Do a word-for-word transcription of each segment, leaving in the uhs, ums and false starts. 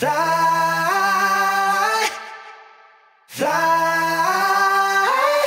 Fly, fly,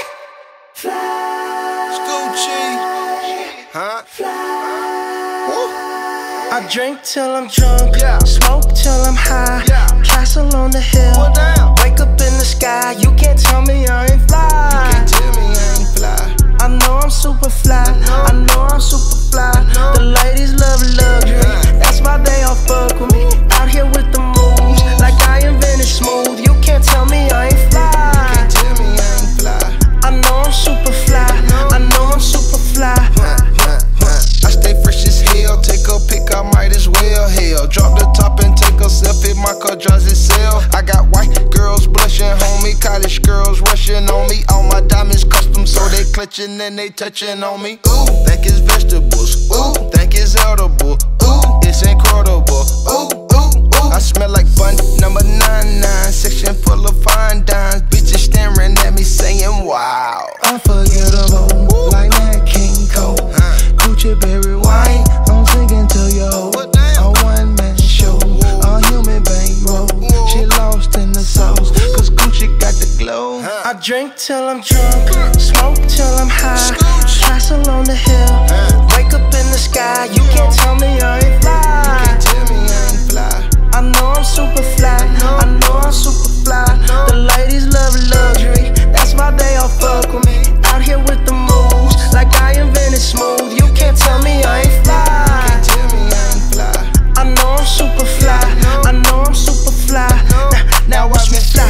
fly. Scoochie, huh? Fly. Woo. I drink till I'm drunk, Yeah. smoke till I'm high. Yeah. Castle on the hill, Well, down. wake up in the sky. You can't tell me I ain't fly. Can't tell me I ain't fly. I know I'm super fly. know. I know I'm super fly. know. The ladies love luxury. Uh. That's why they all fuck with me. Out here with the moves, like I invented smooth. You can't tell me I ain't fly. Can't tell me I ain't fly. I know I'm super fly. I know I'm super fly. Huh, huh, huh. I stay fresh as hell. Take a pic, I might as well. Hell, drop the top and take a selfie. My car drives itself. I got white girls blushing, homie. College girls rushing on me. All my diamonds custom, so they clutching and they touching on me. Ooh, think it's vegetables. Ooh, think it's edible. Ooh, it's incredible. Ooh, ooh, ooh. I smell like bun number nine nine. Section full of fine dimes. Bitches staring at me saying, wow. Unforgettable, like Nat King Cole. Gucci berry wine, I'm singing to you. A one man show, a human bankroll. She lost in the sauce, cause Gucci got the glow. I drink till I'm drunk, smoke till I'm high. Castle on the hill, wake up in the sky. You can't tell me I ain't fly. Can't tell me I ain't fly. I know I'm super fly. I know I'm super fly. The ladies love luxury. That's why they all fuck with me. Out here with the moves, like I invented smooth. You can't tell me I ain't fly. Can't tell me I ain't fly. I know I'm super fly. I know I'm super fly. Now, now watch me fly.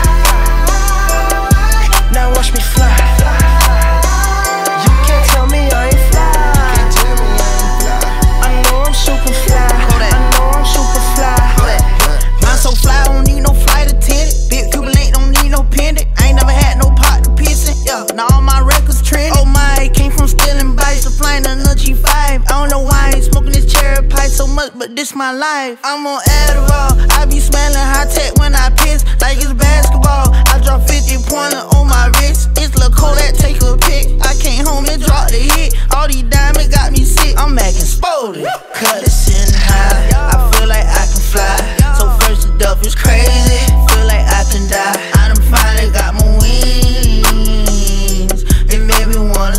Now watch me fly. You can't tell me I ain't fly. Can't tell me I ain't fly. I know I'm super fly. I know I'm super fly. I'm so fly, I don't need no flight attendant. Big Cuban link, don't need no pendant. I ain't never had no pot to piss in. Yeah, now all my records trending. Oh my, came from stealing bikes to flying another G five. I don't know why I ain't smoking this cherry pie so much, but this my life. I'm on Adderall, I be smelling high tech when I piss, like it's basketball. I drop fifty pointer on my wrist. It's Lil' Kodak, take a pic. I came home and dropped the hit. All these diamonds got me sick. I'm acting spotted. Cut it sitting high. I feel like I can fly. So first the duff is crazy. Feel like I can die. I done finally got my wings. It made me wanna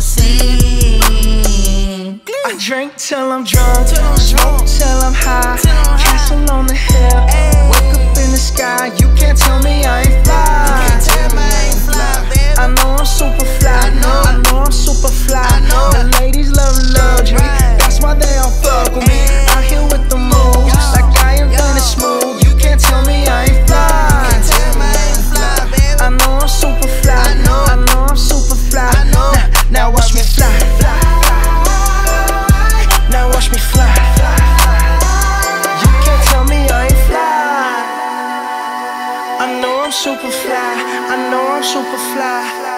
sing. I drink till I'm drunk, smoke till I'm high. Castle on the hill, wake up in the sky. You can't tell me I ain't fly. I know I'm super fly. I know I'm super fly. The ladies love luxury. That's why they all fuck with me. Out here with the moves, like I invented smooth. You can't tell me I ain't fly. I know I'm super fly. I know I'm super fly. Now, now watch me fly. Now watch me fly. You can't tell me I ain't fly. I know I'm super fly. I know I'm super fly.